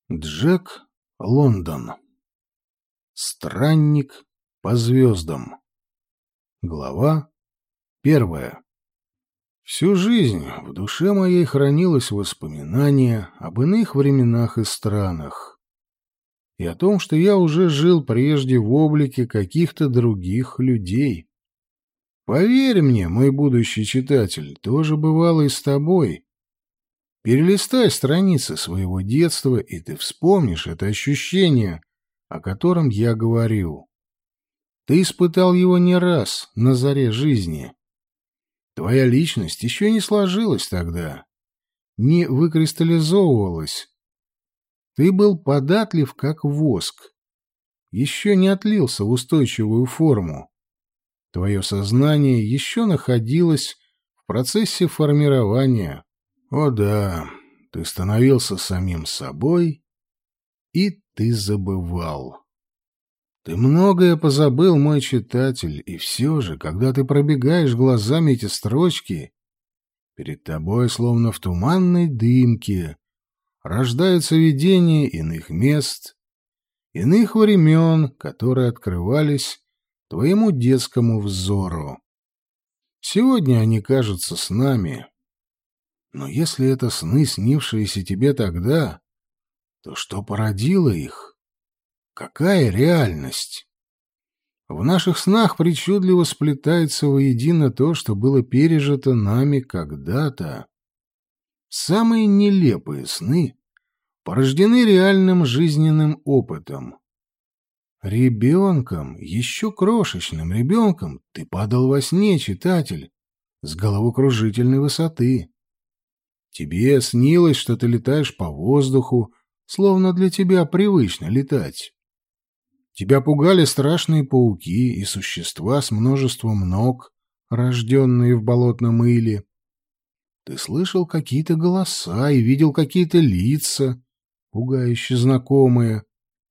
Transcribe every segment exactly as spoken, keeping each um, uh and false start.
Джек Лондон. Странник по звездам. Глава первая. Всю жизнь в душе моей хранилось воспоминание об иных временах и странах, и о том, что я уже жил прежде в облике каких-то других людей. Поверь мне, мой будущий читатель, тоже бывало и с тобой. Перелистай страницы своего детства, и ты вспомнишь это ощущение, о котором я говорю. Ты испытал его не раз на заре жизни. Твоя личность еще не сложилась тогда, не выкристаллизовывалась. Ты был податлив, как воск, еще не отлился в устойчивую форму. Твое сознание еще находилось в процессе формирования. О да, ты становился самим собой, и ты забывал. Ты многое позабыл, мой читатель, и все же, когда ты пробегаешь глазами эти строчки, перед тобой, словно в туманной дымке, рождаются видения иных мест, иных времен, которые открывались твоему детскому взору. Сегодня они кажутся с нами. Но если это сны, снившиеся тебе тогда, то что породило их? Какая реальность? В наших снах причудливо сплетается воедино то, что было пережито нами когда-то. Самые нелепые сны порождены реальным жизненным опытом. Ребенком, еще крошечным ребенком, ты падал во сне, читатель, с головокружительной высоты. Тебе снилось, что ты летаешь по воздуху, словно для тебя привычно летать. Тебя пугали страшные пауки и существа с множеством ног, рожденные в болотном иле. Ты слышал какие-то голоса и видел какие-то лица, пугающе знакомые.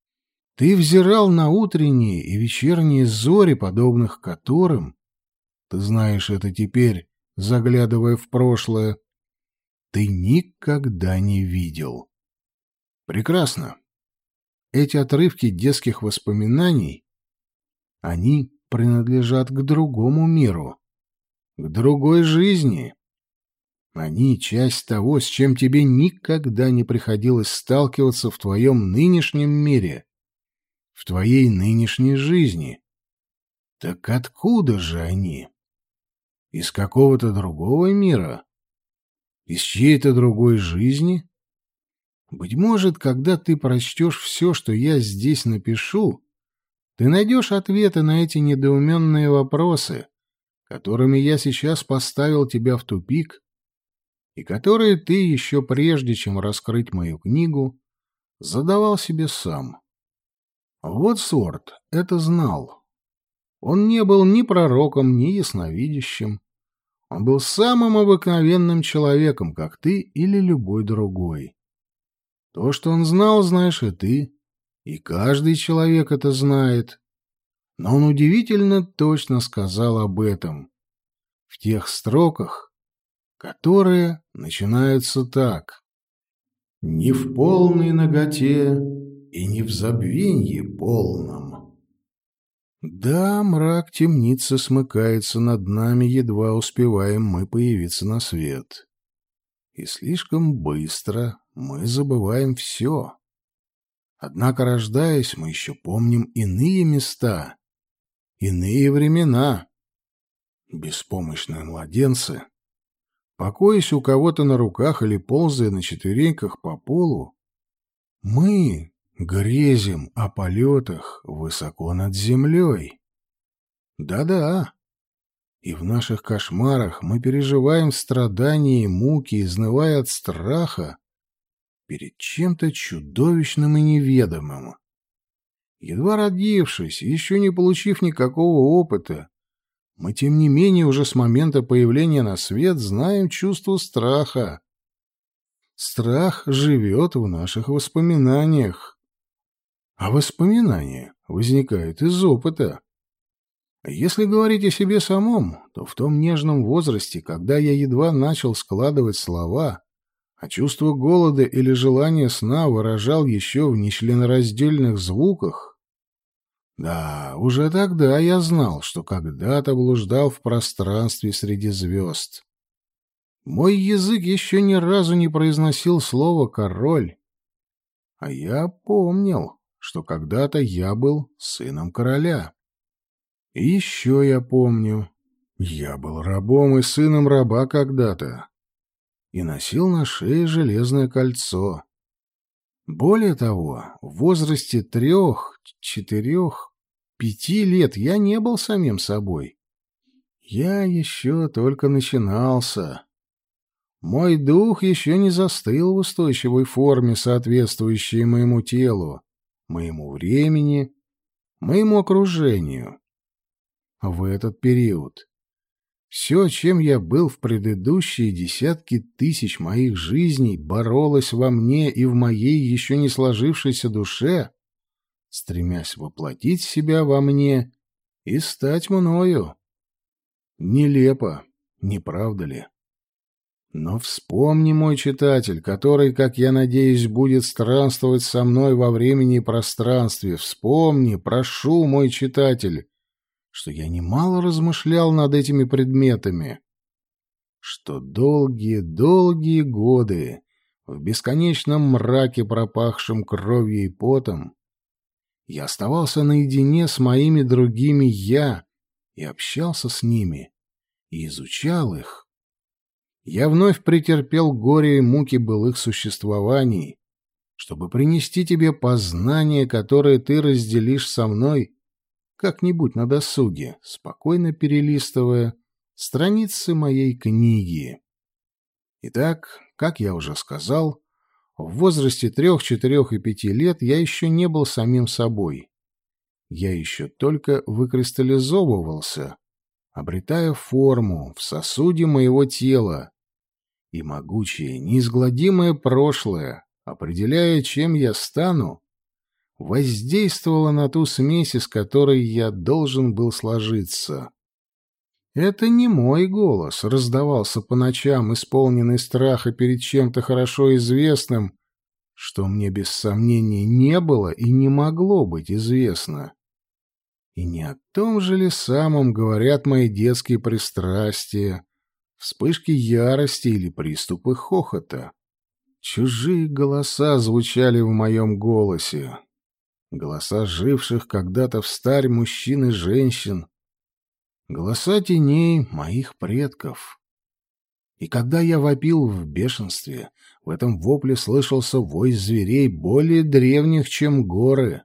Ты взирал на утренние и вечерние зори, подобных которым, ты знаешь это теперь, заглядывая в прошлое, ты никогда не видел. Прекрасно. Эти отрывки детских воспоминаний, они принадлежат к другому миру, к другой жизни. Они — часть того, с чем тебе никогда не приходилось сталкиваться в твоем нынешнем мире, в твоей нынешней жизни. Так откуда же они? Из какого-то другого мира? Из чьей-то другой жизни? Быть может, когда ты прочтешь все, что я здесь напишу, ты найдешь ответы на эти недоуменные вопросы, которыми я сейчас поставил тебя в тупик, и которые ты еще прежде, чем раскрыть мою книгу, задавал себе сам. Уотсворт это знал. Он не был ни пророком, ни ясновидящим. Он был самым обыкновенным человеком, как ты или любой другой. То, что он знал, знаешь и ты, и каждый человек это знает. Но он удивительно точно сказал об этом в тех строках, которые начинаются так: «Не в полной наготе и не в забвенье полном». Да, мрак темницы смыкается над нами, едва успеваем мы появиться на свет. И слишком быстро мы забываем все. Однако, рождаясь, мы еще помним иные места, иные времена. Беспомощные младенцы, покоясь у кого-то на руках или ползая на четвереньках по полу, мы грезим о полетах высоко над землей. Да-да. И в наших кошмарах мы переживаем страдания и муки, изнывая от страха перед чем-то чудовищным и неведомым. Едва родившись, еще не получив никакого опыта, мы, тем не менее, уже с момента появления на свет знаем чувство страха. Страх живет в наших воспоминаниях. А воспоминания возникают из опыта. Если говорить о себе самом, то в том нежном возрасте, когда я едва начал складывать слова, а чувство голода или желание сна выражал еще в нечленораздельных звуках, да, уже тогда я знал, что когда-то блуждал в пространстве среди звезд. Мой язык еще ни разу не произносил слово «король», а я помнил, что когда-то я был сыном короля. И еще я помню, я был рабом и сыном раба когда-то, и носил на шее железное кольцо. Более того, в возрасте трех, четырех, пяти лет я не был самим собой. Я еще только начинался. Мой дух еще не застыл в устойчивой форме, соответствующей моему телу, моему времени, моему окружению. В этот период все, чем я был в предыдущие десятки тысяч моих жизней, боролось во мне и в моей еще не сложившейся душе, стремясь воплотить себя во мне и стать мною. Нелепо, не правда ли? Но вспомни, мой читатель, который, как я надеюсь, будет странствовать со мной во времени и пространстве, вспомни, прошу, мой читатель, что я немало размышлял над этими предметами, что долгие-долгие годы в бесконечном мраке, пропахшем кровью и потом, я оставался наедине с моими другими «я» и общался с ними, и изучал их. Я вновь претерпел горе и муки былых существований, чтобы принести тебе познание, которое ты разделишь со мной как-нибудь на досуге, спокойно перелистывая страницы моей книги. Итак, как я уже сказал, в возрасте трех, четырех и пяти лет я еще не был самим собой. Я еще только выкристаллизовывался, обретая форму в сосуде моего тела, и могучее, неизгладимое прошлое, определяя, чем я стану, воздействовало на ту смесь, из которой я должен был сложиться. Это не мой голос раздавался по ночам, исполненный страха перед чем-то хорошо известным, что мне без сомнения не было и не могло быть известно. И не о том же ли самом говорят мои детские пристрастия, вспышки ярости или приступы хохота? Чужие голоса звучали в моем голосе. Голоса живших когда-то встарь мужчин и женщин. Голоса теней моих предков. И когда я вопил в бешенстве, в этом вопле слышался вой зверей более древних, чем горы.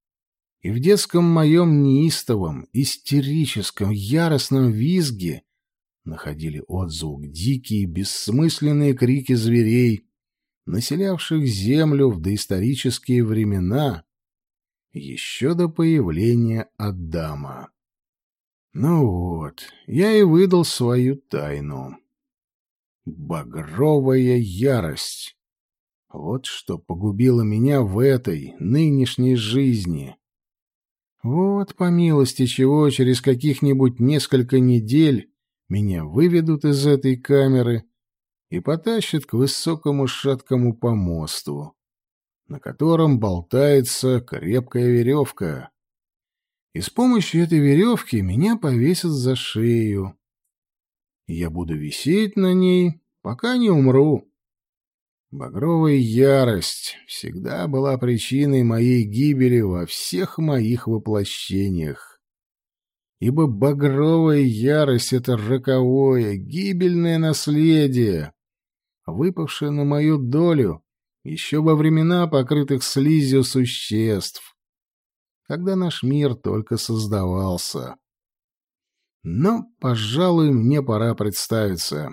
И в детском моем неистовом, истерическом, яростном визге находили отзвук дикие, бессмысленные крики зверей, населявших землю в доисторические времена, еще до появления Адама. Ну вот, я и выдал свою тайну. Багровая ярость. Вот что погубило меня в этой нынешней жизни. Вот, по милости чего, через каких-нибудь несколько недель меня выведут из этой камеры и потащат к высокому шаткому помосту, на котором болтается крепкая веревка. И с помощью этой веревки меня повесят за шею. Я буду висеть на ней, пока не умру. Багровая ярость всегда была причиной моей гибели во всех моих воплощениях. Ибо багровая ярость — это роковое, гибельное наследие, выпавшее на мою долю еще во времена покрытых слизью существ, когда наш мир только создавался. Но, пожалуй, мне пора представиться.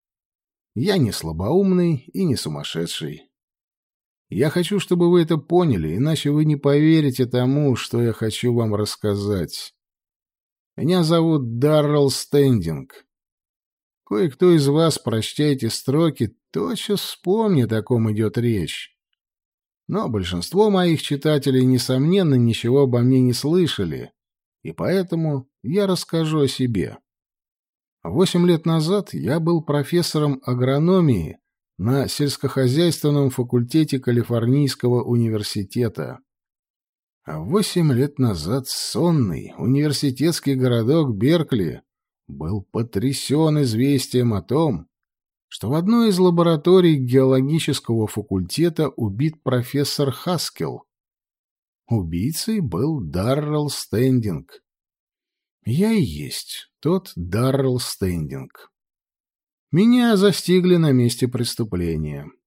Я не слабоумный и не сумасшедший. Я хочу, чтобы вы это поняли, иначе вы не поверите тому, что я хочу вам рассказать. Меня зовут Даррелл Стендинг. Кое-кто из вас, прочтя эти строки, тотчас вспомнит, о ком идет речь. Но большинство моих читателей, несомненно, ничего обо мне не слышали, и поэтому я расскажу о себе. Восемь лет назад я был профессором агрономии на сельскохозяйственном факультете Калифорнийского университета. А восемь лет назад сонный университетский городок Беркли был потрясен известием о том, что в одной из лабораторий геологического факультета убит профессор Хаскелл. Убийцей был Даррелл Стендинг. Я и есть тот Даррелл Стендинг. Меня застигли на месте преступления.